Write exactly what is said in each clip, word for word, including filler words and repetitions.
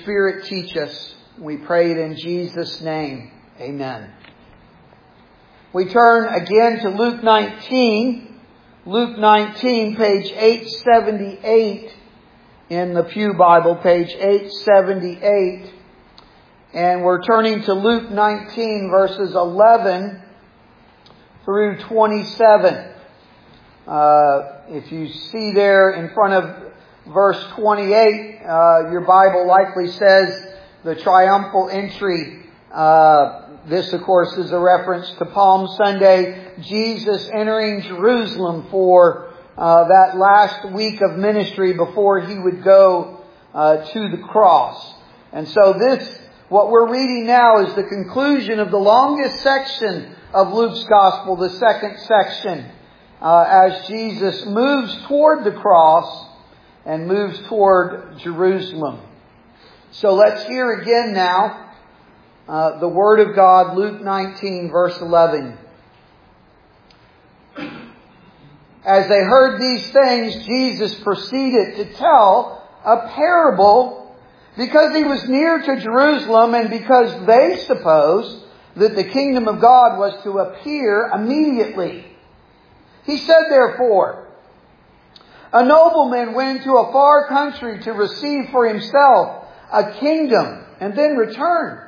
Spirit teach us. We pray it in Jesus' name. Amen. We turn again to Luke nineteen. Luke nineteen, page eight seventy-eight in the Pew Bible, page eight seventy-eight. And we're turning to Luke nineteen, verses eleven through twenty-seven. Uh, if you see there in front of verse twenty-eight, uh, your Bible likely says the triumphal entry. Uh, this, of course, is a reference to Palm Sunday, Jesus entering Jerusalem for uh, that last week of ministry before He would go uh, to the cross. And so this, what we're reading now, is the conclusion of the longest section of Luke's Gospel, the second section, uh, as Jesus moves toward the cross and moves toward Jerusalem. So let's hear again now uh, the Word of God, Luke nineteen, verse eleven. As they heard these things, Jesus proceeded to tell a parable because He was near to Jerusalem and because they supposed that the kingdom of God was to appear immediately. He said, therefore, a nobleman went to a far country to receive for himself a kingdom and then return.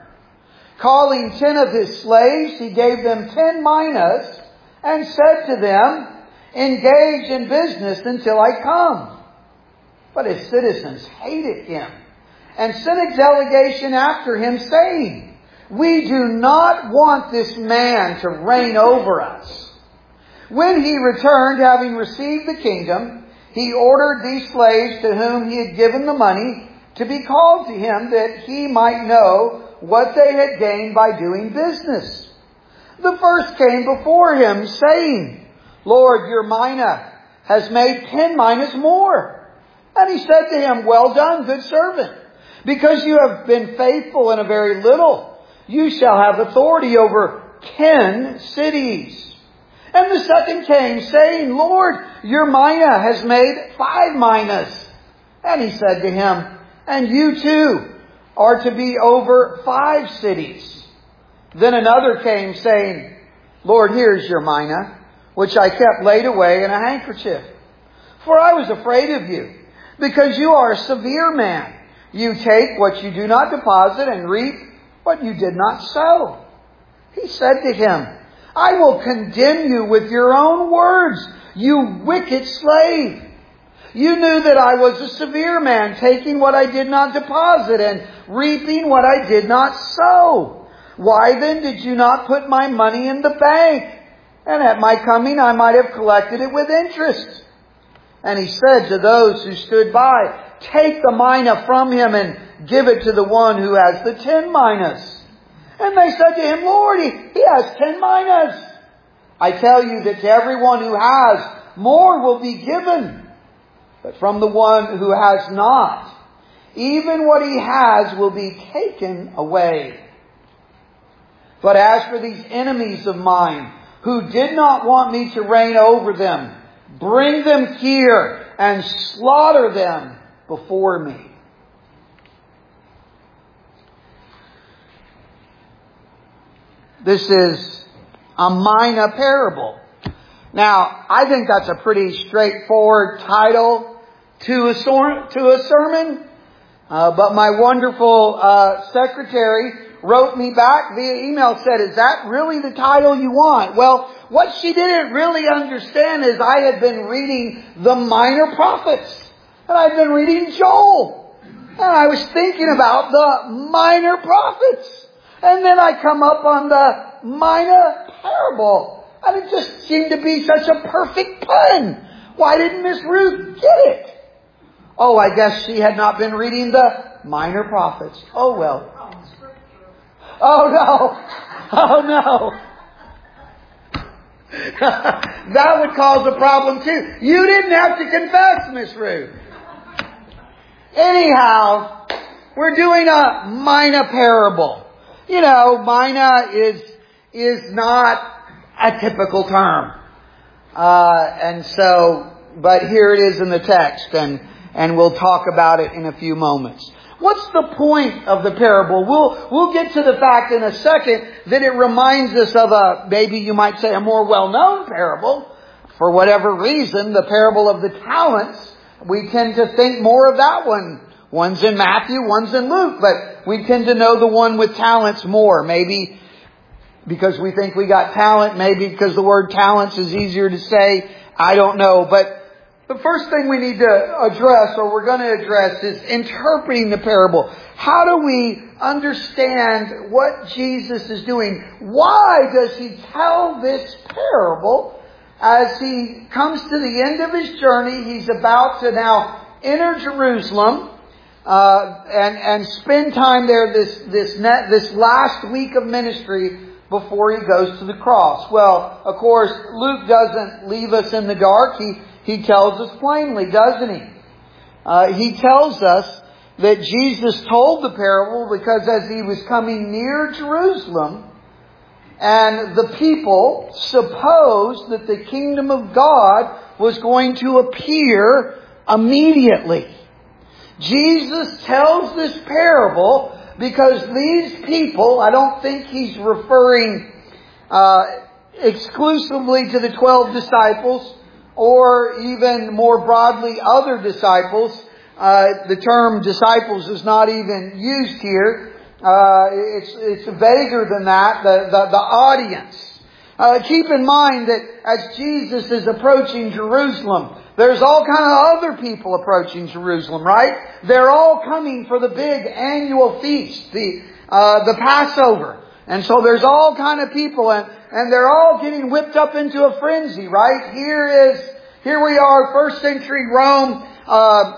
Calling ten of his slaves, he gave them ten minas and said to them, engage in business until I come. But his citizens hated him and sent a delegation after him, saying, we do not want this man to reign over us. When he returned, having received the kingdom, he ordered these slaves to whom he had given the money to be called to him, that he might know what they had gained by doing business. The first came before him, saying, Lord, your mina has made ten minas more. And he said to him, well done, good servant. Because you have been faithful in a very little, you shall have authority over ten cities. And the second came, saying, Lord, your mina has made five minas. And he said to him, and you too are to be over five cities. Then another came, saying, Lord, here's your mina, which I kept laid away in a handkerchief. For I was afraid of you, because you are a severe man. You take what you do not deposit and reap what you did not sow. He said to him, I will condemn you with your own words, you wicked slave. You knew that I was a severe man, taking what I did not deposit and reaping what I did not sow. Why then did you not put my money in the bank? And at my coming I might have collected it with interest. And he said to those who stood by, take the mina from him and give it to the one who has the ten minas. And they said to him, Lord, he, he has ten minas. I tell you that to everyone who has, more will be given. But from the one who has not, even what he has will be taken away. But as for these enemies of mine, who did not want me to reign over them, bring them here and slaughter them before me. This is a mina parable. Now, I think that's a pretty straightforward title to a, sor- to a sermon. Uh, but my wonderful uh, secretary wrote me back via email, said, is that really the title you want? Well, what she didn't really understand is I had been reading the minor prophets. And I'd been reading Joel. And I was thinking about the minor prophets. And then I come up on the mina parable. And it just seemed to be such a perfect pun. Why didn't Miss Ruth get it? Oh, I guess she had not been reading the minor prophets. Oh, well. Oh, no. Oh, no. That would cause a problem, too. You didn't have to confess, Miss Ruth. Anyhow, we're doing a mina parable. You know, mina is is not a typical term. Uh, and so, but here it is in the text, and, and we'll talk about it in a few moments. What's the point of the parable? We'll, we'll get to the fact in a second that it reminds us of a, maybe you might say a more well-known parable. For whatever reason, the parable of the talents, we tend to think more of that one. One's in Matthew, one's in Luke, but we tend to know the one with talents more. Maybe because we think we got talent, maybe because the word talents is easier to say. I don't know. But the first thing we need to address, or we're going to address, is interpreting the parable. How do we understand what Jesus is doing? Why does He tell this parable as He comes to the end of His journey? He's about to now enter Jerusalem uh, and and spend time there this this net, this last week of ministry before He goes to the cross. Well, of course, Luke doesn't leave us in the dark. He He tells us plainly, doesn't he? Uh, he tells us that Jesus told the parable because as He was coming near Jerusalem, and the people supposed that the kingdom of God was going to appear immediately. Jesus tells this parable because these people, I don't think He's referring uh, exclusively to the twelve disciples, or even more broadly other disciples. Uh, the term disciples is not even used here. Uh, it's, it's vaguer than that, the, the, the audience. Uh, keep in mind that as Jesus is approaching Jerusalem, there's all kind of other people approaching Jerusalem, right? They're all coming for the big annual feast, the, uh, the Passover. And so there's all kind of people, and, and they're all getting whipped up into a frenzy, right? Here is, here we are, first century Rome, uh,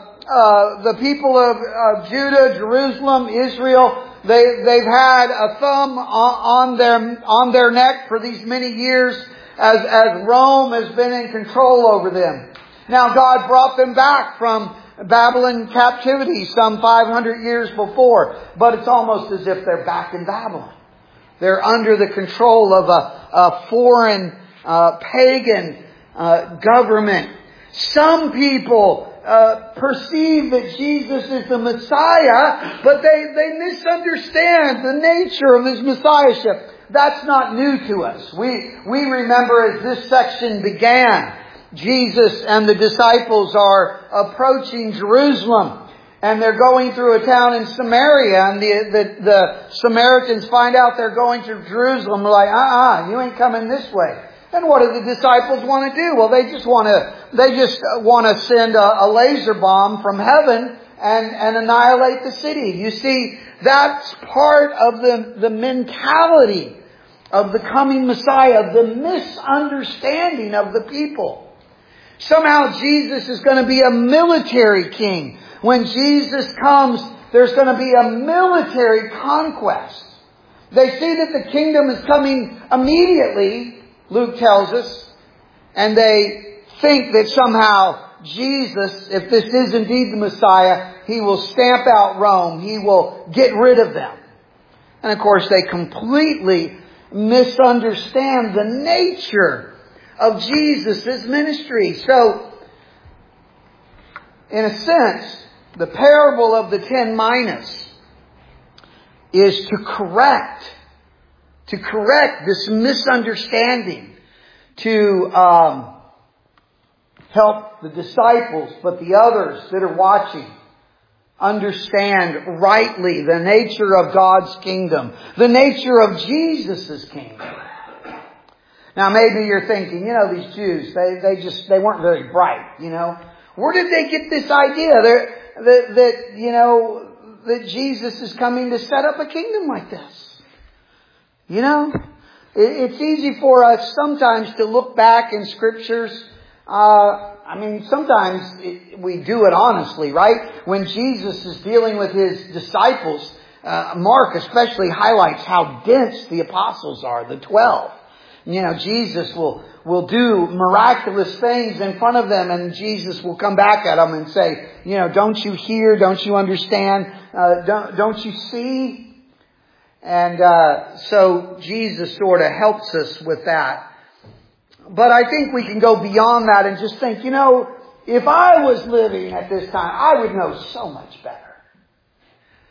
uh, the people of, of Judah, Jerusalem, Israel, they, they've had a thumb on, on their, on their neck for these many years as, as Rome has been in control over them. Now God brought them back from Babylon captivity some five hundred years before, but it's almost as if they're back in Babylon. They're under the control of a, a foreign, uh, pagan uh, government. Some people uh, perceive that Jesus is the Messiah, but they, they misunderstand the nature of His Messiahship. That's not new to us. We, we remember as this section began, Jesus and the disciples are approaching Jerusalem. And they're going through a town in Samaria, and the, the, the Samaritans find out they're going to Jerusalem. They're like, uh-uh, you ain't coming this way. And what do the disciples want to do? Well, they just want to, they just want to send a, a laser bomb from heaven and, and annihilate the city. You see, that's part of the, the mentality of the coming Messiah, the misunderstanding of the people. Somehow Jesus is going to be a military king. When Jesus comes, there's going to be a military conquest. They see that the kingdom is coming immediately, Luke tells us, and they think that somehow Jesus, if this is indeed the Messiah, He will stamp out Rome. He will get rid of them. And of course, they completely misunderstand the nature of Jesus' ministry. So, in a sense, the parable of the ten minas is to correct, to correct this misunderstanding, to um, help the disciples, but the others that are watching, understand rightly the nature of God's kingdom, the nature of Jesus' kingdom. Now maybe you're thinking, you know, these Jews, they, they just, they weren't very bright, you know. Where did they get this idea They're, that, that, you know, that Jesus is coming to set up a kingdom like this? You know, it, it's easy for us sometimes to look back in scriptures. Uh, I mean, sometimes it, we do it honestly, right? When Jesus is dealing with His disciples, uh, Mark especially highlights how dense the apostles are, the twelve. You know, Jesus will, will do miraculous things in front of them, and Jesus will come back at them and say, you know, don't you hear? Don't you understand? Uh, don't, don't you see? And uh, so Jesus sort of helps us with that. But I think we can go beyond that and just think, you know, if I was living at this time, I would know so much better.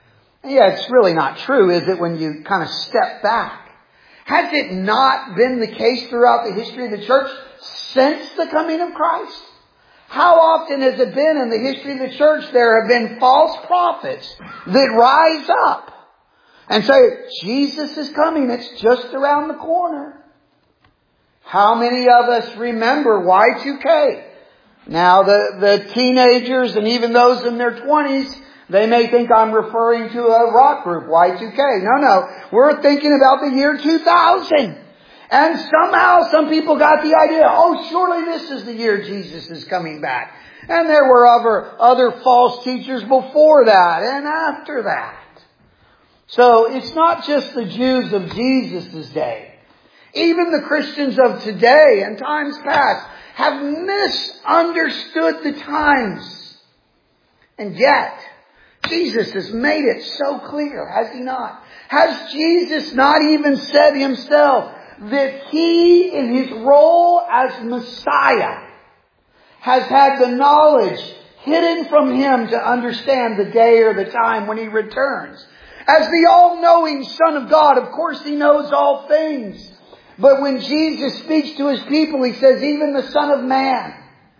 Yeah, it's really not true, is it, when you kind of step back? Has it not been the case throughout the history of the church since the coming of Christ? How often has it been in the history of the church there have been false prophets that rise up and say, Jesus is coming, it's just around the corner? How many of us remember Y two K? Now the, the teenagers and even those in their twenties, they may think I'm referring to a rock group, Y two K. No, no. We're thinking about the year two thousand. And somehow some people got the idea, oh, surely this is the year Jesus is coming back. And there were other, other false teachers before that and after that. So it's not just the Jews of Jesus' day. Even the Christians of today and times past have misunderstood the times. And yet, Jesus has made it so clear, has He not? Has Jesus not even said Himself that He, in His role as Messiah, has had the knowledge hidden from Him to understand the day or the time when He returns? As the all-knowing Son of God, of course He knows all things. But when Jesus speaks to His people, He says, even the Son of Man.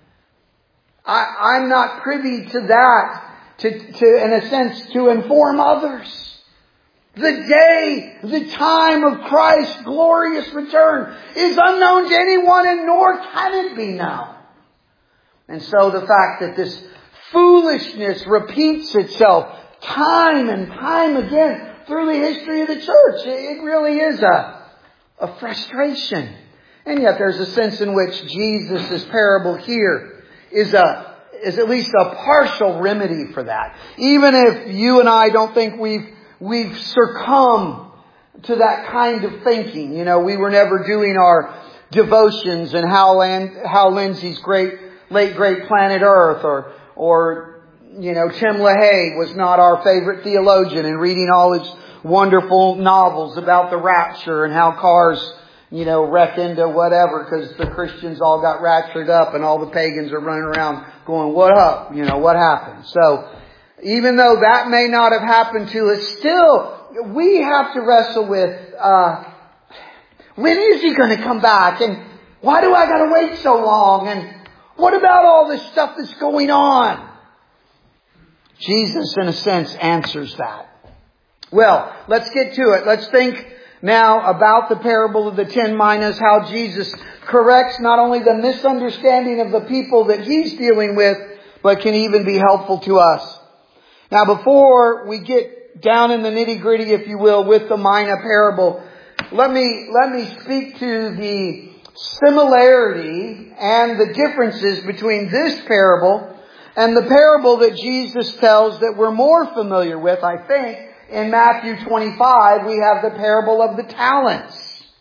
I, I'm not privy to that. To, to, in a sense, to inform others. The day, the time of Christ's glorious return is unknown to anyone, and nor can it be known. And so the fact that this foolishness repeats itself time and time again through the history of the church, it really is a, a frustration. And yet there's a sense in which Jesus' parable here is a is at least a partial remedy for that. Even if you and I don't think we've, we've succumbed to that kind of thinking. You know, we were never doing our devotions and Hal, Land, Hal Lindsey's great, late great Planet Earth, or, or, you know, Tim LaHaye was not our favorite theologian, and reading all his wonderful novels about the rapture and how cars, you know, wreck into whatever because the Christians all got raptured up and all the pagans are running around going, what up? You know, what happened? So, even though that may not have happened to us, still, we have to wrestle with, uh, when is He going to come back? And why do I got to wait so long? And what about all this stuff that's going on? Jesus, in a sense, answers that. Well, let's get to it. Let's think now about the parable of the ten minas, how Jesus corrects not only the misunderstanding of the people that He's dealing with, but can even be helpful to us. Now, before we get down in the nitty-gritty, if you will, with the mina parable, let me, let me speak to the similarity and the differences between this parable and the parable that Jesus tells that we're more familiar with, I think. In Matthew twenty-five, we have the parable of the talents.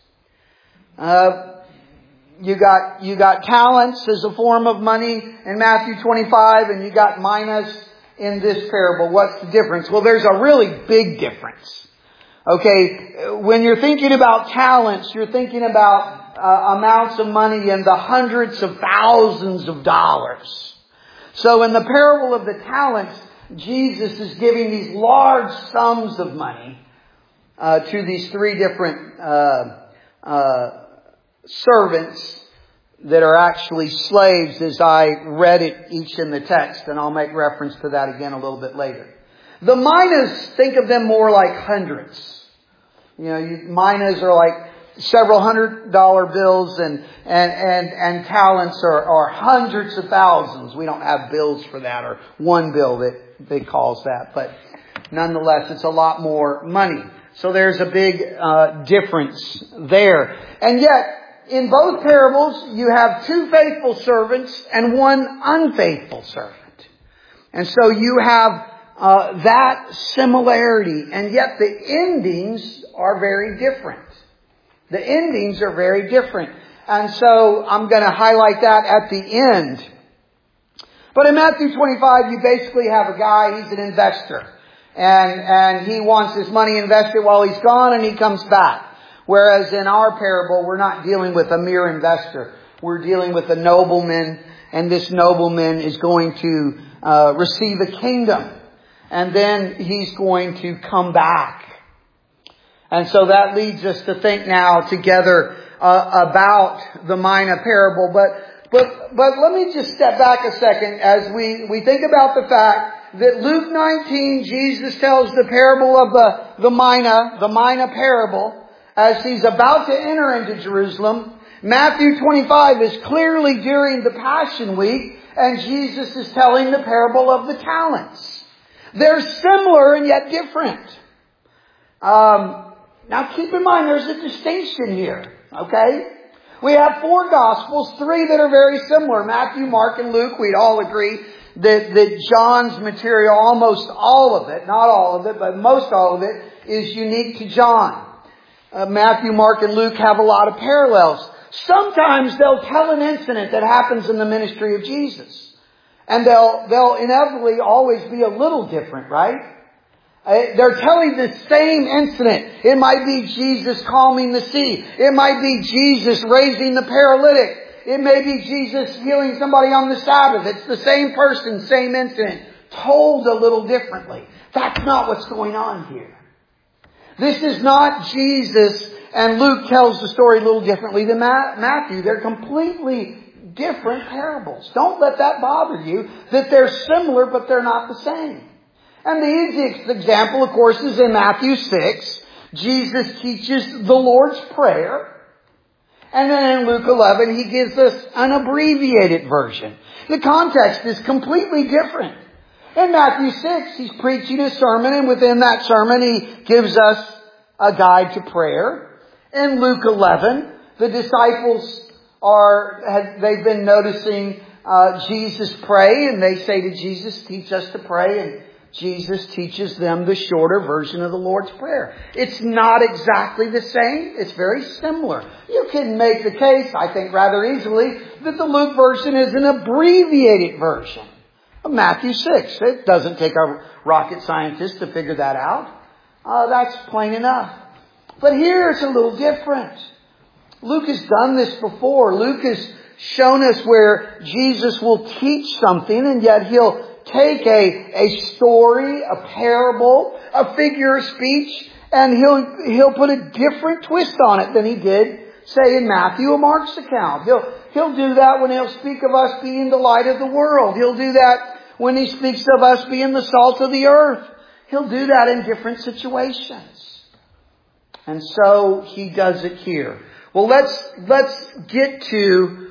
Uh, you got, you got talents as a form of money in Matthew twenty-five, and you got minas in this parable. What's the difference? Well, there's a really big difference. Okay, when you're thinking about talents, you're thinking about uh, amounts of money in the hundreds of thousands of dollars. So in the parable of the talents, Jesus is giving these large sums of money uh, to these three different uh, uh, servants that are actually slaves, as I read it each in the text, and I'll make reference to that again a little bit later. The minas, think of them more like hundreds. You know, you, minas are like several hundred dollar bills, and and and, and talents are, are hundreds of thousands. We don't have bills for that, or one bill that they calls that, but nonetheless, it's a lot more money. So there's a big uh, difference there. And yet, in both parables, you have two faithful servants and one unfaithful servant. And so you have uh, that similarity, and yet the endings are very different. The endings are very different. And so I'm going to highlight that at the end. But in Matthew twenty-five, you basically have a guy, he's an investor. And, and he wants his money invested while he's gone, and he comes back. Whereas in our parable, we're not dealing with a mere investor. We're dealing with a nobleman, and this nobleman is going to uh, receive a kingdom. and then He's going to come back. And so that leads us to think now together uh, about the mina parable. But but but let me just step back a second as we, we think about the fact that Luke nineteen, Jesus tells the parable of the, the mina, the mina parable, as He's about to enter into Jerusalem. Matthew twenty-five is clearly during the Passion Week, and Jesus is telling the parable of the talents. They're similar and yet different. Um, now keep in mind there's a distinction here, okay? We have four Gospels, three that are very similar. Matthew, Mark, and Luke. We'd all agree that, that John's material, almost all of it, not all of it, but most all of it, is unique to John. Uh, Matthew, Mark, and Luke have a lot of parallels. Sometimes they'll tell an incident that happens in the ministry of Jesus. And they'll, they'll inevitably always be a little different, right? Uh, they're telling the same incident. It might be Jesus calming the sea. It might be Jesus raising the paralytic. It may be Jesus healing somebody on the Sabbath. It's the same person, same incident, told a little differently. That's not what's going on here. This is not Jesus, and Luke tells the story a little differently than Matthew. They're completely different parables. Don't let that bother you, that they're similar, but they're not the same. And the easiest example, of course, is in Matthew six. Jesus teaches the Lord's Prayer. And then in Luke eleven, He gives us an abbreviated version. The context is completely different. In Matthew six, He's preaching a sermon, and within that sermon, He gives us a guide to prayer. In Luke eleven, the disciples are, have, they've been noticing uh, Jesus pray, and they say to Jesus, teach us to pray, and Jesus teaches them the shorter version of the Lord's Prayer. It's not exactly the same. It's very similar. You can make the case, I think rather easily, that the Luke version is an abbreviated version of Matthew six. It doesn't take a rocket scientist to figure that out. Uh, that's plain enough. But here it's a little different. Luke has done this before. Luke has shown us where Jesus will teach something, and yet He'll take a, a story, a parable, a figure of speech, and he'll, he'll put a different twist on it than He did, say, in Matthew or Mark's account. He'll, he'll do that when He'll speak of us being the light of the world. He'll do that when He speaks of us being the salt of the earth. He'll do that in different situations. And so He does it here. Well, let's, let's get to,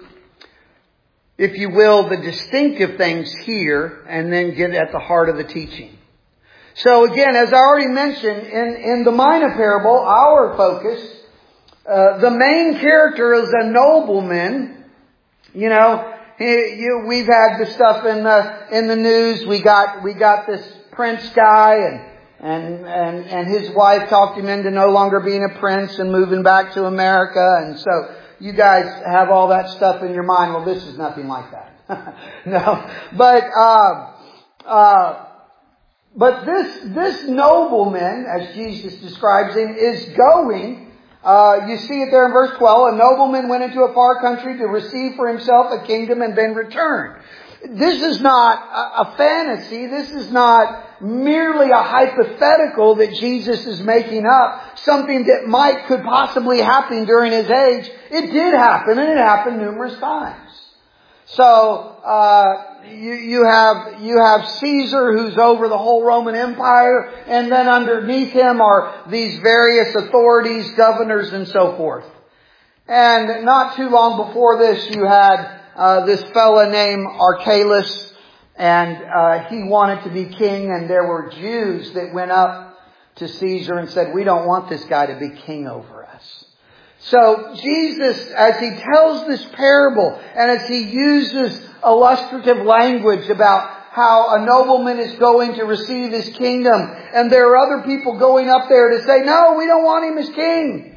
if you will, the distinctive things here, and then get at the heart of the teaching. So again, as I already mentioned, in, in the mina parable, our focus, uh, the main character is a nobleman. You know, he, you, we've had the stuff in the, in the news. We got, we got this prince guy, and, and, and, and his wife talked him into no longer being a prince and moving back to America. And so, you guys have all that stuff in your mind. Well, this is nothing like that. No. But, uh, uh, but this, this nobleman, as Jesus describes him, is going, uh, you see it there in verse twelve, a nobleman went into a far country to receive for himself a kingdom and then return. This is not a, a fantasy. This is not merely a hypothetical that Jesus is making up, something that might, could possibly happen during His age. It did happen, and it happened numerous times. So, uh, you, you have, you have Caesar, who's over the whole Roman Empire, and then underneath him are these various authorities, governors, and so forth. And not too long before this, you had uh, this fella named Archelaus, and uh, he wanted to be king, and there were Jews that went up to Caesar and said, we don't want this guy to be king over us. So Jesus, as He tells this parable, and as He uses illustrative language about how a nobleman is going to receive his kingdom, and there are other people going up there to say, no, we don't want him as king.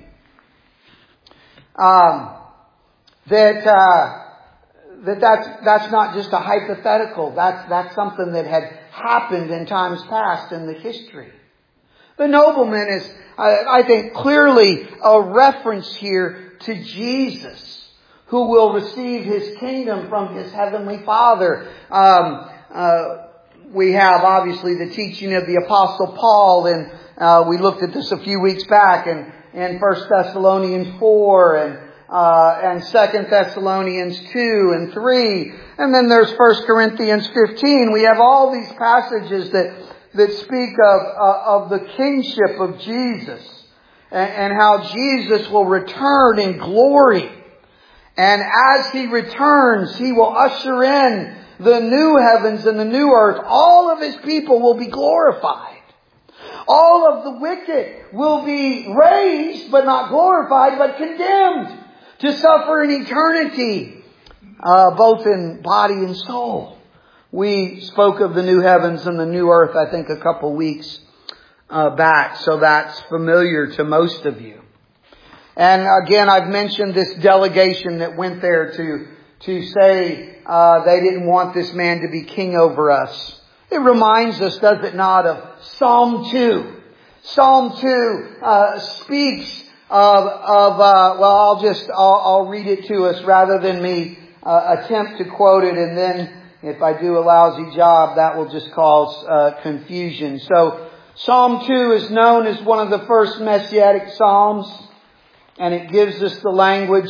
Um, that... Uh, That that's, that's not just a hypothetical. That's, that's something that had happened in times past in the history. The nobleman is, I, I think, clearly a reference here to Jesus, who will receive His kingdom from His heavenly Father. Um, uh, we have obviously the teaching of the Apostle Paul, and uh, we looked at this a few weeks back in, in First Thessalonians four and uh, and Second Thessalonians two and three, and then there's First Corinthians fifteen. We have all these passages that that speak of uh, of the kingship of Jesus, and, and how Jesus will return in glory. And as He returns, He will usher in the new heavens and the new earth. All of His people will be glorified. All of the wicked will be raised, but not glorified, but condemned to suffer in eternity, uh, both in body and soul. We spoke of the new heavens and the new earth, I think, a couple weeks uh, back, so that's familiar to most of you. And again, I've mentioned this delegation that went there to to say uh, they didn't want this man to be king over us. It reminds us, does it not, of Psalm two. Psalm two uh, speaks of, of uh, well, I'll just, I'll, I'll read it to us rather than me uh, attempt to quote it, and then if I do a lousy job, that will just cause uh, confusion. So Psalm two is known as one of the first Messianic Psalms, and it gives us the language.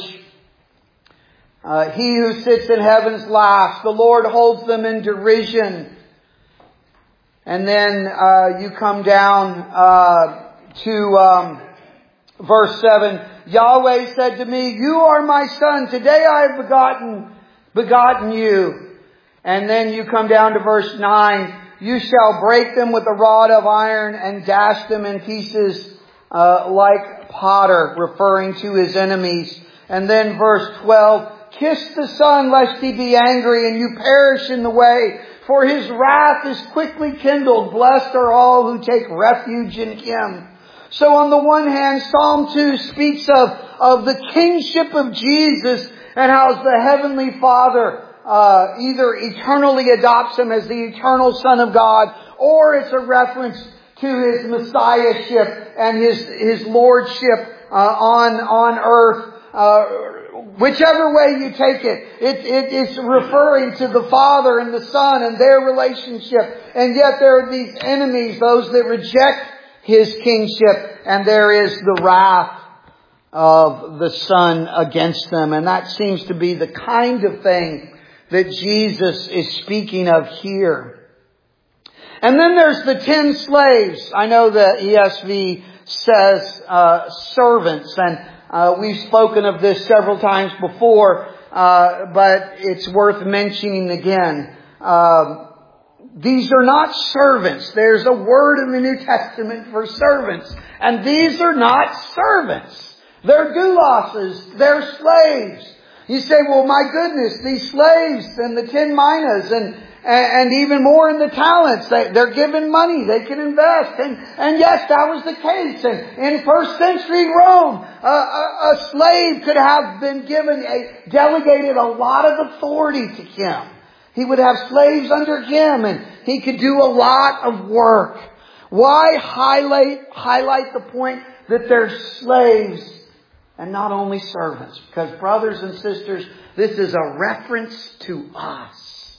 Uh, he who sits in heavens laughs. The Lord holds them in derision. And then uh, you come down uh, to um, verse seven. Yahweh said to me, "You are my son. Today I have begotten, begotten you." And then you come down to verse nine. You shall break them with a rod of iron and dash them in pieces uh, like potter, referring to His enemies. And then verse twelve. Kiss the Son, lest He be angry and you perish in the way, for His wrath is quickly kindled. Blessed are all who take refuge in Him. So on the one hand, Psalm two speaks of, of the kingship of Jesus and how the Heavenly Father uh, either eternally adopts Him as the eternal Son of God, or it's a reference to His Messiahship and His, His Lordship uh, on, on earth. Uh, Whichever way you take it, it, it is referring to the Father and the Son and their relationship. And yet there are these enemies, those that reject His kingship, and there is the wrath of the Son against them. And that seems to be the kind of thing that Jesus is speaking of here. And then there's the ten slaves. I know the E S V says uh, servants, and Uh, we've spoken of this several times before, uh, but it's worth mentioning again. Uh, these are not servants. There's a word in the New Testament for servants, and these are not servants. They're douloses. They're slaves. You say, well, my goodness, these slaves and the ten minas and And even more in the talents. They, they're given money. They can invest. And, and yes, that was the case. And in first century Rome, a, a, a slave could have been given, a, delegated a lot of authority to him. He would have slaves under him, and he could do a lot of work. Why highlight, highlight the point that they're slaves and not only servants? Because brothers and sisters, this is a reference to us.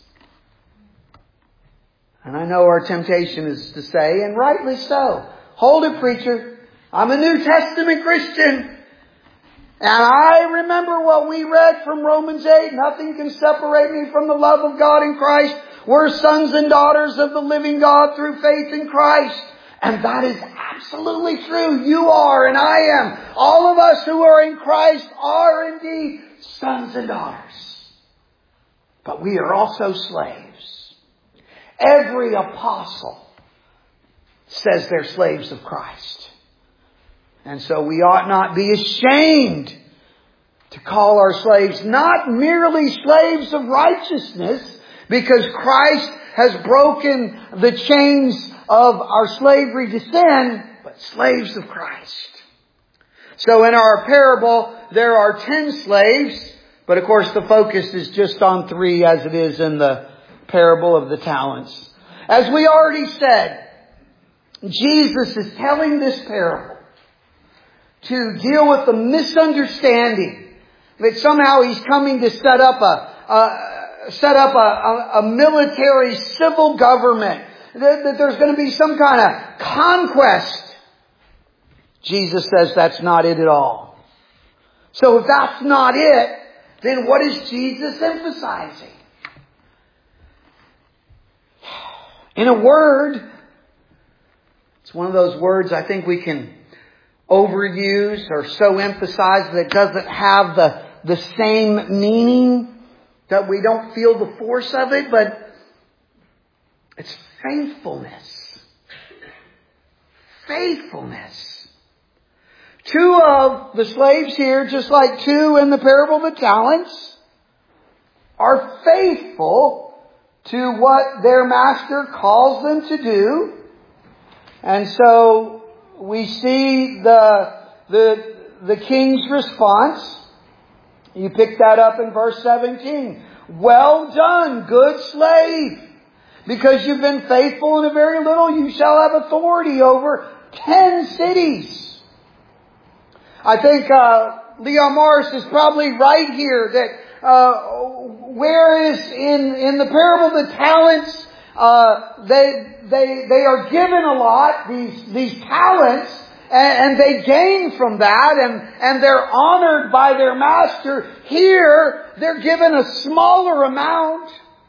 And I know our temptation is to say, and rightly so, hold it, preacher. I'm a New Testament Christian. And I remember what we read from Romans eight. Nothing can separate me from the love of God in Christ. We're sons and daughters of the living God through faith in Christ. And that is absolutely true. You are and I am. All of us who are in Christ are indeed sons and daughters. But we are also slaves. Every apostle says they're slaves of Christ. And so we ought not be ashamed to call our slaves not merely slaves of righteousness, because Christ has broken the chains of our slavery to sin, but slaves of Christ. So in our parable, there are ten slaves, but of course the focus is just on three, as it is in the parable of the talents. As we already said, Jesus is telling this parable to deal with the misunderstanding that somehow He's coming to set up a, a set up a, a, a military civil government. That, that there's going to be some kind of conquest. Jesus says that's not it at all. So if that's not it, then what is Jesus emphasizing? In a word, it's one of those words I think we can overuse or so emphasize that it doesn't have the, the same meaning, that we don't feel the force of it, but it's faithfulness. Faithfulness. Two of the slaves here, just like two in the parable of the talents, are faithful to what their master calls them to do. And so we see the, the, the king's response. You pick that up in verse seventeen. Well done, good slave. Because you've been faithful in a very little, you shall have authority over ten cities. I think uh, Leon Morris is probably right here that uh, whereas in, in the parable of the talents, uh, they they they are given a lot, these these talents, and, and they gain from that, and, and they're honored by their master. Here, they're given a smaller amount.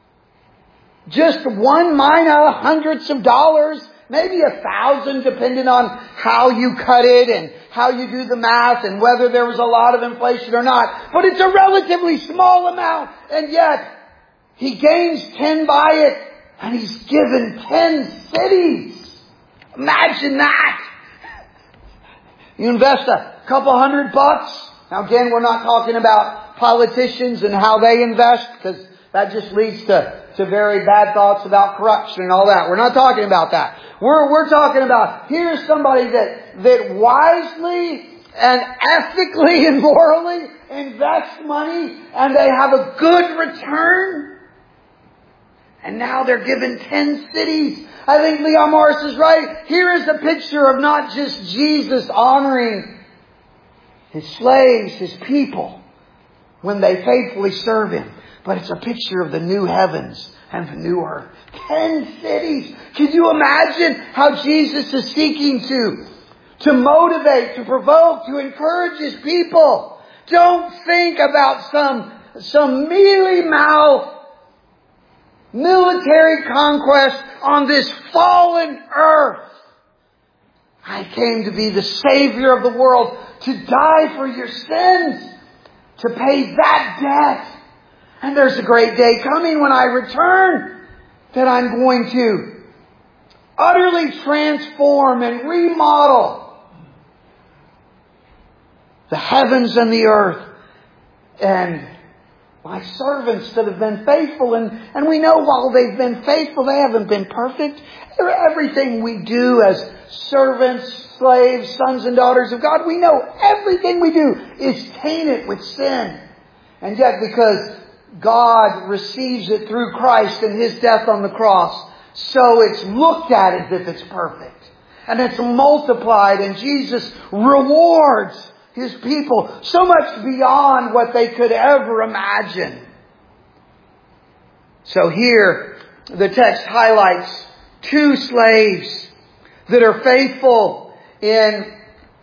Just one mina, hundreds of dollars, maybe a thousand, depending on how you cut it and how you do the math and whether there was a lot of inflation or not. But it's a relatively small amount, and yet he gains ten by it, and he's given ten cities. Imagine that. You invest a couple hundred bucks. Now again, we're not talking about politicians and how they invest, because that just leads to to very bad thoughts about corruption and all that. We're not talking about that. We're, we're talking about, here's somebody that, that wisely and ethically and morally invests money, and they have a good return. And now they're given ten cities. I think Leon Morris is right. Here is a picture of not just Jesus honoring His slaves, His people, when they faithfully serve Him, but it's a picture of the new heavens and the new earth. Ten cities. Can you imagine how Jesus is seeking to, to motivate, to provoke, to encourage His people? Don't think about some, some mealy-mouthed military conquest on this fallen earth. I came to be the Savior of the world, to die for your sins, to pay that debt. And there's a great day coming when I return that I'm going to utterly transform and remodel the heavens and the earth. And my servants that have been faithful, and, and we know while they've been faithful, they haven't been perfect. Everything we do as servants, slaves, sons and daughters of God, we know everything we do is tainted with sin. And yet because God receives it through Christ and His death on the cross, so it's looked at as if it's perfect. And it's multiplied, and Jesus rewards His people so much beyond what they could ever imagine. So here, the text highlights two slaves that are faithful in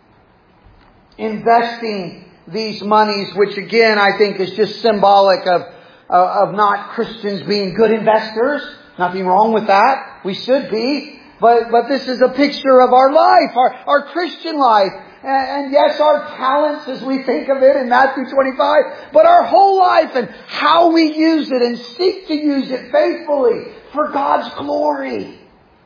investing these monies, which again I think is just symbolic of of not Christians being good investors. Nothing wrong with that. We should be. But, but this is a picture of our life, our, our Christian life. And, and yes, our talents as we think of it in Matthew twenty-five, but our whole life and how we use it and seek to use it faithfully for God's glory.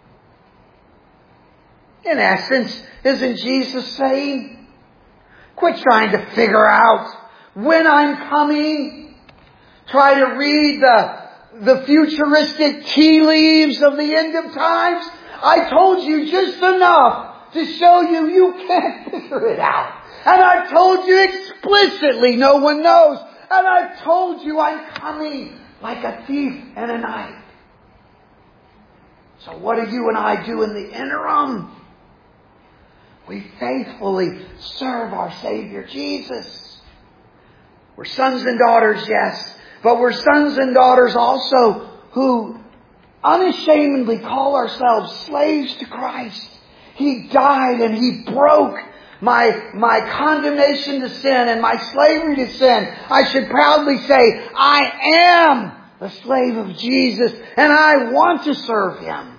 In essence, isn't Jesus saying, quit trying to figure out when I'm coming. Try to read the, the futuristic tea leaves of the end of times. I told you just enough to show you you can't figure it out. And I've told you explicitly no one knows. And I've told you I'm coming like a thief in a night. So what do you and I do in the interim? We faithfully serve our Savior Jesus. We're sons and daughters, yes. but we're sons and daughters also who unashamedly call ourselves slaves to Christ. He died and He broke my, my condemnation to sin and my slavery to sin. I should proudly say, I am a slave of Jesus and I want to serve Him.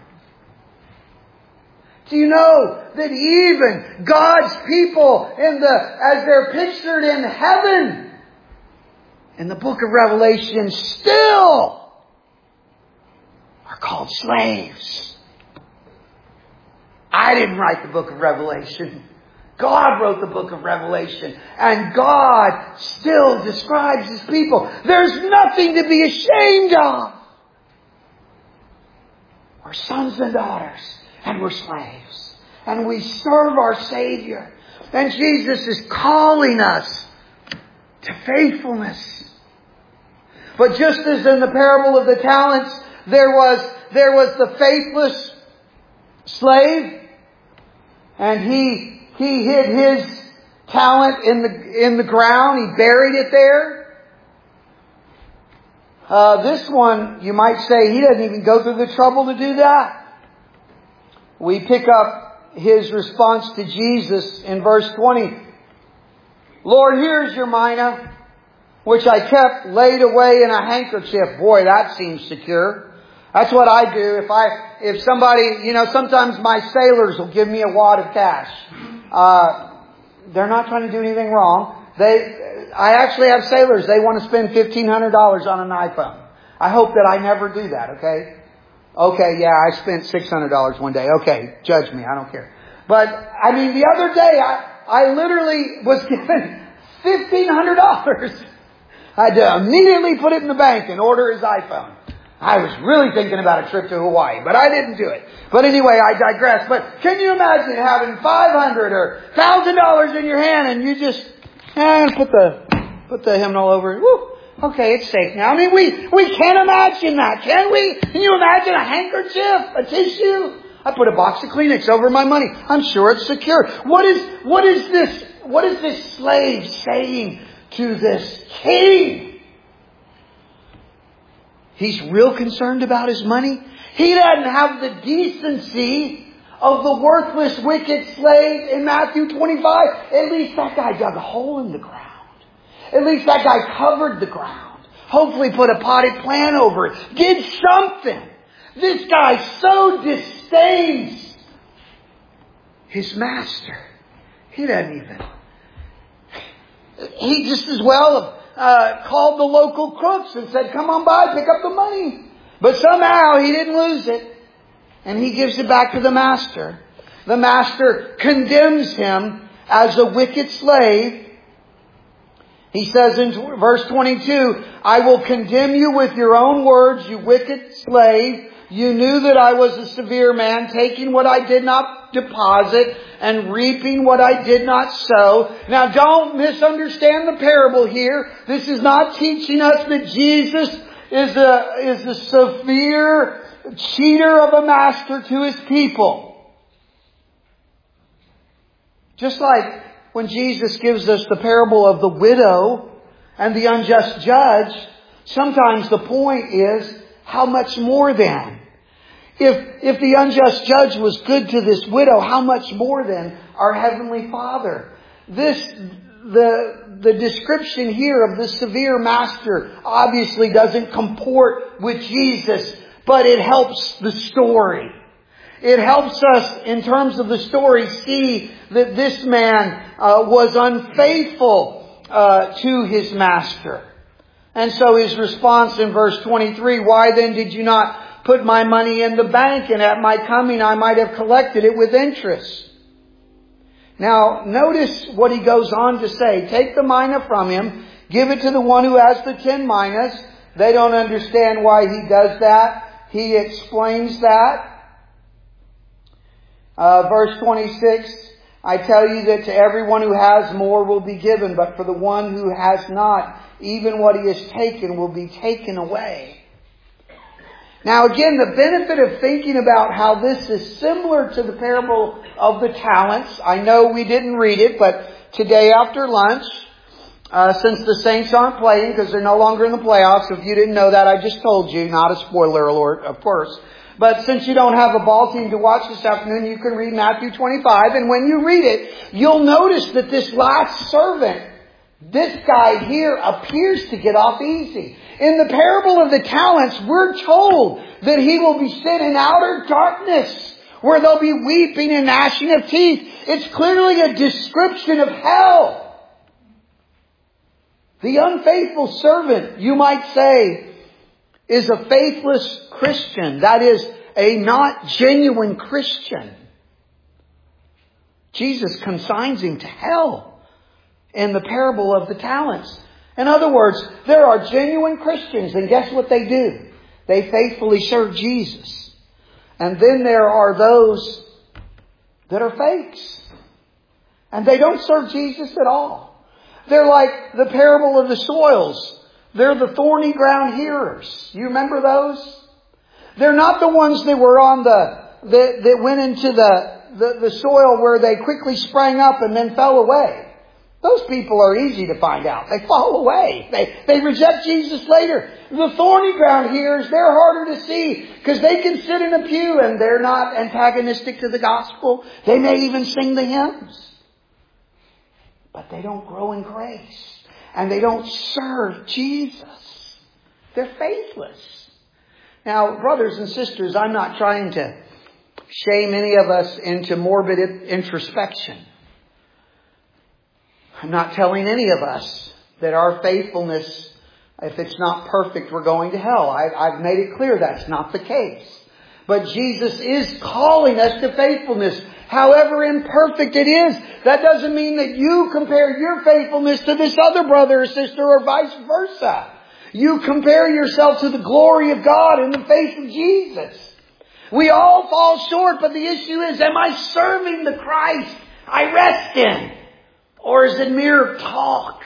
Do you know that even God's people in the, as they're pictured in heaven, in the book of Revelation, still are called slaves? I didn't write the book of Revelation. God wrote the book of Revelation. And God still describes His people. There's nothing to be ashamed of. We're sons and daughters. And we're slaves. And we serve our Savior. And Jesus is calling us to faithfulness. But just as in the parable of the talents, there was, there was the faithless slave. And he, he hid his talent in the, in the ground. He buried it there. Uh, this one, you might say, he doesn't even go through the trouble to do that. We pick up his response to Jesus in verse twenty. Lord, here's your mina, which I kept laid away in a handkerchief. Boy, that seems secure. That's what I do. If I, if somebody, you know, sometimes my sailors will give me a wad of cash. Uh, they're not trying to do anything wrong. They, I actually have sailors. They want to spend fifteen hundred dollars on an iPhone. I hope that I never do that, okay? Okay, yeah, I spent six hundred dollars one day. Okay, judge me. I don't care. But, I mean, the other day, I, I literally was given fifteen hundred dollars. I had to immediately put it in the bank and order his iPhone. I was really thinking about a trip to Hawaii, but I didn't do it. But anyway, I digress. But can you imagine having five hundred dollars or one thousand dollars in your hand and you just, eh, put the, put the hymnal over it. Woo! Okay, it's safe now. I mean, we, we can't imagine that, can we? Can you imagine a handkerchief, a tissue? I put a box of Kleenex over my money. I'm sure it's secure. What is, what is this, what is this slave saying to this king? He's real concerned about his money. He doesn't have the decency of the worthless, wicked slave in Matthew twenty-five. At least that guy dug a hole in the ground. At least that guy covered the ground. Hopefully put a potted plant over it. Did something. This guy so disdains his master. He doesn't even. He just as well uh, called the local crooks and said, come on by, pick up the money. But somehow he didn't lose it. And he gives it back to the master. The master condemns him as a wicked slave. He says in verse twenty-two, I will condemn you with your own words, you wicked slave. You knew that I was a severe man, taking what I did not deposit and reaping what I did not sow. Now don't misunderstand the parable here. This is not teaching us that Jesus is a, is a severe cheater of a master to His people. Just like when Jesus gives us the parable of the widow and the unjust judge, sometimes the point is, how much more then? If, if the unjust judge was good to this widow, how much more then our Heavenly Father? This, the, the description here of the severe master obviously doesn't comport with Jesus, but it helps the story. It helps us, in terms of the story, see that this man uh, was unfaithful uh, to his master. And so his response in verse twenty-three, why then did you not put my money in the bank, and at my coming I might have collected it with interest? Now, notice what he goes on to say. Take the mina from him, give it to the one who has the ten minas. They don't understand why he does that. He explains that. Uh, verse twenty-six, I tell you that to everyone who has more will be given, but for the one who has not, even what he has taken will be taken away. Now again, the benefit of thinking about how this is similar to the parable of the talents. I know we didn't read it, but today after lunch, Uh, since the Saints aren't playing because they're no longer in the playoffs. So if you didn't know that, I just told you. Not a spoiler alert, of course. But since you don't have a ball team to watch this afternoon, you can read Matthew twenty-five. And when you read it, you'll notice that this last servant, this guy here, appears to get off easy. In the parable of the talents, we're told that he will be sent in outer darkness, where there'll be weeping and gnashing of teeth. It's clearly a description of hell. The unfaithful servant, you might say, is a faithless Christian. That is, a not genuine Christian. Jesus consigns him to hell in the parable of the talents. In other words, there are genuine Christians, and guess what they do? They faithfully serve Jesus. And then there are those that are fakes. And they don't serve Jesus at all. They're like the parable of the soils. They're the thorny ground hearers. You remember those? They're not the ones that were on the, that, that went into the, the, the soil where they quickly sprang up and then fell away. Those people are easy to find out. They fall away. They, they reject Jesus later. The thorny ground hearers, they're harder to see because they can sit in a pew and they're not antagonistic to the gospel. They may even sing the hymns. But they don't grow in grace. And they don't serve Jesus. They're faithless. Now, brothers and sisters, I'm not trying to shame any of us into morbid introspection. I'm not telling any of us that our faithfulness, if it's not perfect, we're going to hell. I, I've made it clear that's not the case. But Jesus is calling us to faithfulness. However imperfect it is, that doesn't mean that you compare your faithfulness to this other brother or sister or vice versa. You compare yourself to the glory of God in the face of Jesus. We all fall short, but the issue is, am I serving the Christ I rest in? Or is it mere talk?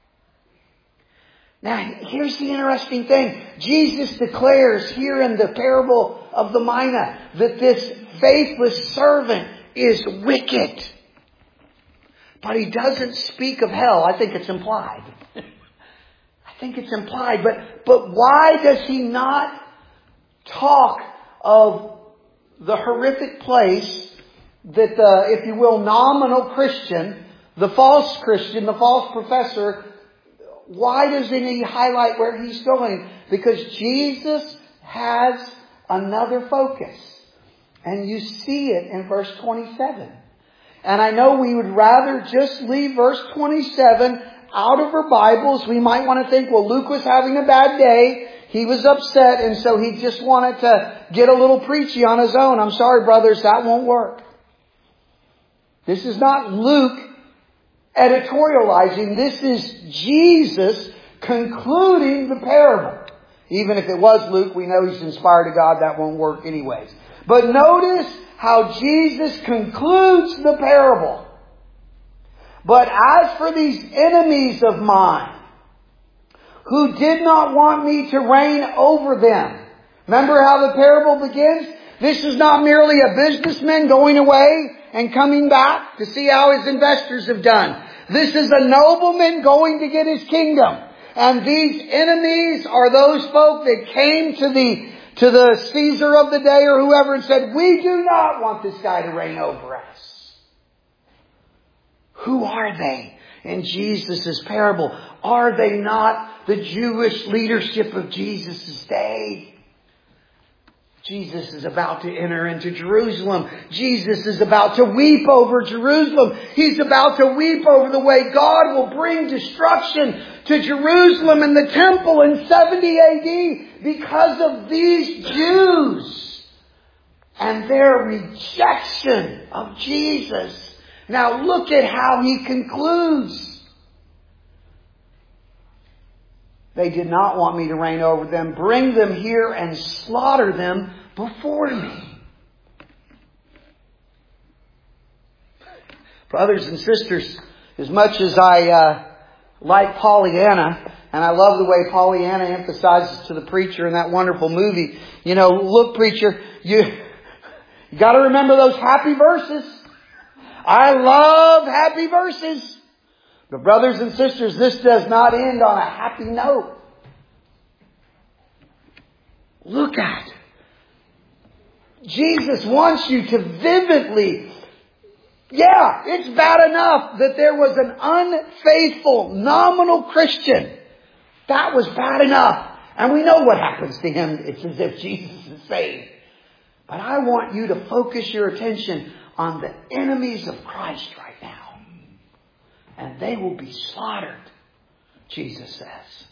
Now, here's the interesting thing. Jesus declares here in the parable of the mina that this faithless servant is wicked. But he doesn't speak of hell. I think it's implied. I think it's implied. But, but why does he not talk of the horrific place that the, if you will, nominal Christian, the false Christian, the false professor, why doesn't he highlight where he's going? Because Jesus has another focus. And you see it in verse twenty-seven. And I know we would rather just leave verse twenty-seven out of our Bibles. We might want to think, well, Luke was having a bad day. He was upset, and so he just wanted to get a little preachy on his own. I'm sorry, brothers, that won't work. This is not Luke editorializing. This is Jesus concluding the parable. Even if it was Luke, we know he's inspired of God. That won't work anyways. But notice how Jesus concludes the parable. But as for these enemies of mine, who did not want me to reign over them. Remember how the parable begins? This is not merely a businessman going away and coming back to see how his investors have done. This is a nobleman going to get his kingdom. And these enemies are those folk that came to the to the Caesar of the day or whoever and said, we do not want this guy to reign over us. Who are they in Jesus' parable? Are they not the Jewish leadership of Jesus' day? Jesus is about to enter into Jerusalem. Jesus is about to weep over Jerusalem. He's about to weep over the way God will bring destruction to Jerusalem and the temple in seventy A D because of these Jews and their rejection of Jesus. Now look at how he concludes. They did not want me to reign over them. Bring them here and slaughter them before me. Brothers and sisters, as much as I uh, like Pollyanna, and I love the way Pollyanna emphasizes to the preacher in that wonderful movie, you know, look, preacher, you, you got to remember those happy verses. I love happy verses. But brothers and sisters, this does not end on a happy note. Look at. Jesus wants you to vividly. Yeah, it's bad enough that there was an unfaithful, nominal Christian. That was bad enough. And we know what happens to him. It's as if Jesus is saved. But I want you to focus your attention on the enemies of Christ right now. And they will be slaughtered, Jesus says.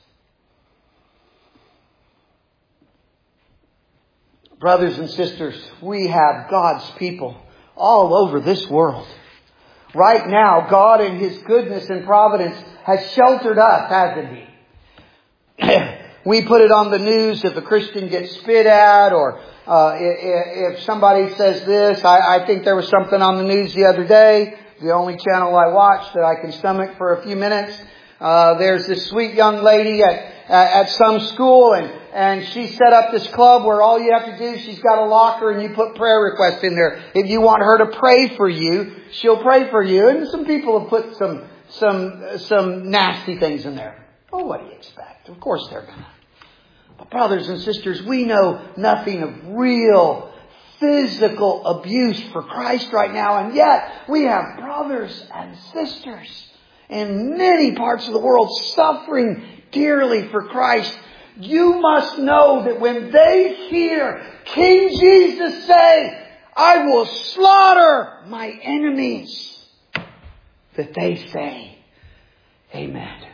Brothers and sisters, we have God's people all over this world. Right now, God in His goodness and providence has sheltered us, hasn't He? We put it on the news if a Christian gets spit at, or uh, if, if somebody says this. I, I think there was something on the news the other day, the only channel I watch that I can stomach for a few minutes. Uh, there's this sweet young lady at at some school, and and she set up this club where all you have to do, she's got a locker and you put prayer requests in there. If you want her to pray for you, she'll pray for you. And some people have put some some some nasty things in there. Oh, what do you expect? Of course they're gonna. But brothers and sisters, we know nothing of real physical abuse for Christ right now, and yet we have brothers and sisters in many parts of the world suffering dearly for Christ. You must know that when they hear King Jesus say, I will slaughter my enemies, that they say, Amen.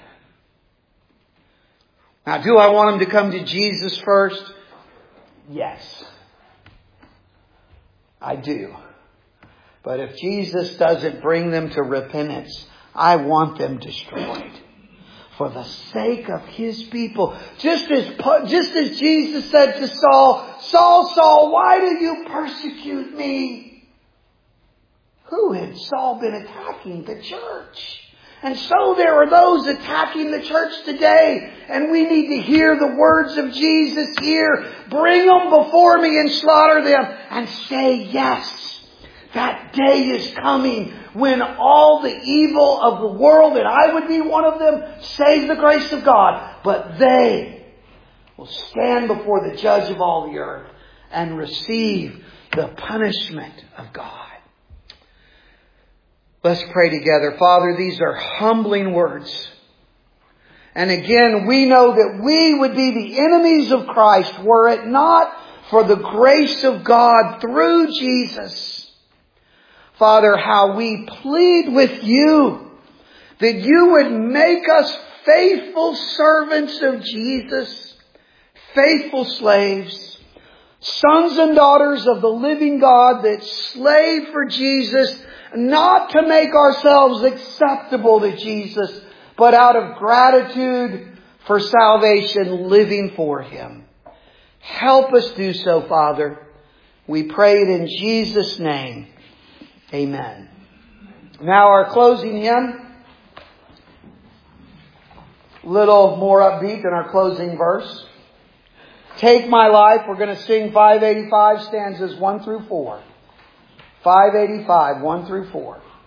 Now, do I want them to come to Jesus first? Yes. I do. But if Jesus doesn't bring them to repentance, I want them destroyed. For the sake of His people. Just as, just as Jesus said to Saul, Saul, Saul, why do you persecute me? Who had Saul been attacking? The church. And so there are those attacking the church today. And we need to hear the words of Jesus here. Bring them before me and slaughter them. And say yes. That day is coming when all the evil of the world, and I would be one of them, save the grace of God. But they will stand before the judge of all the earth and receive the punishment of God. Let's pray together. Father, these are humbling words. And again, we know that we would be the enemies of Christ were it not for the grace of God through Jesus. Father, how we plead with you that you would make us faithful servants of Jesus, faithful slaves, sons and daughters of the living God that slave for Jesus, not to make ourselves acceptable to Jesus, but out of gratitude for salvation, living for Him. Help us do so, Father. We pray it in Jesus' name. Amen. Now our closing hymn, a little more upbeat than our closing verse. Take My Life. We're going to sing five eighty-five stanzas one through four. five eighty-five, one through four.